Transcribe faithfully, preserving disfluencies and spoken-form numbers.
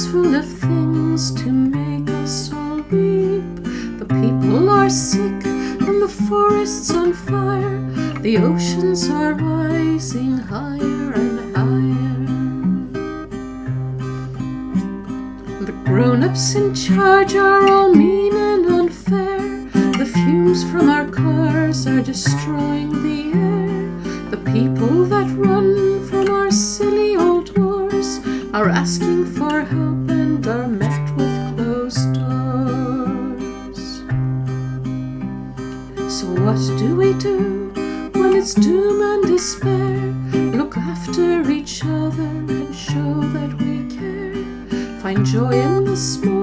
full of things to make us all weep. The people are sick and the forests on fire. The oceans are rising higher and higher. The grown-ups in charge are all mean and unfair. The fumes from our cars are destroying the air. The people that run from our silly old wars are asking for help and are met with closed doors. So what do we do when it's doom and despair? Look after each other and show that we care. Find joy in the small